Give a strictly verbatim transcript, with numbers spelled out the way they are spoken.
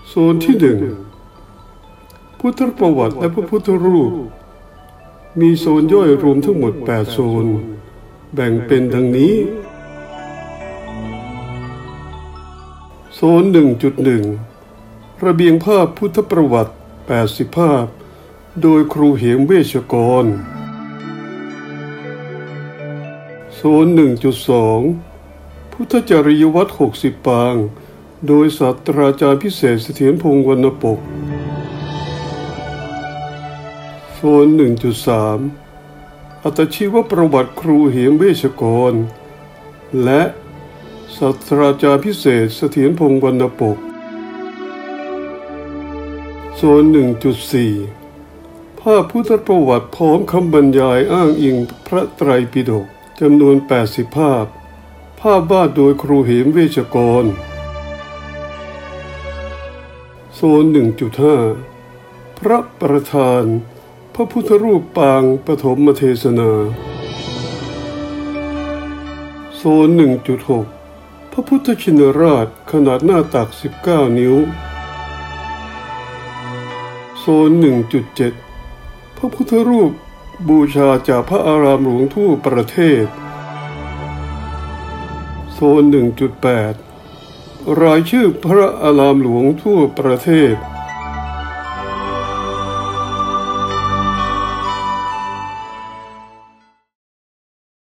โซนที่หนึ่งพุทธประวัติและพระพุทธรูปมีโซนย่อยรวมทั้งหมดแปดโซนแบ่งเป็นดังนี้โซน หนึ่งจุดหนึ่ง ระเบียงภาพพุทธประวัติแปดสิบภาพโดยครูเหมเวชกรโซน หนึ่งจุดสอง พุทธจริยวัตรหกสิบปางโดยศาสตราจารย์พิเศษเสถียรพงษ์วรรณปกโซน หนึ่งจุดสาม อัตชีวประวัติครูเหมเวชกรและศาสตราจารย์พิเศษเสถียรพงษ์วรรณปกโซน หนึ่งจุดสี่ ภาพพุทธประวัติพร้อมคำบรรยายอ้างอิงพระไตรปิฎกจำนวนแปดสิบภาพภาพวาดโดยครูเหมเวชกรโซน หนึ่งจุดห้า พระประธานพระพุทธรูปปางปฐมเทศนาโซน หนึ่งจุดหก พระพุทธชินราชขนาดหน้าตักสิบเก้านิ้วโซน หนึ่งจุดเจ็ด พระพุทธรูปบูชาจากพระอารามหลวงทั่วประเทศโซน หนึ่งจุดแปด รายชื่อพระอารามหลวงทั่วประเทศ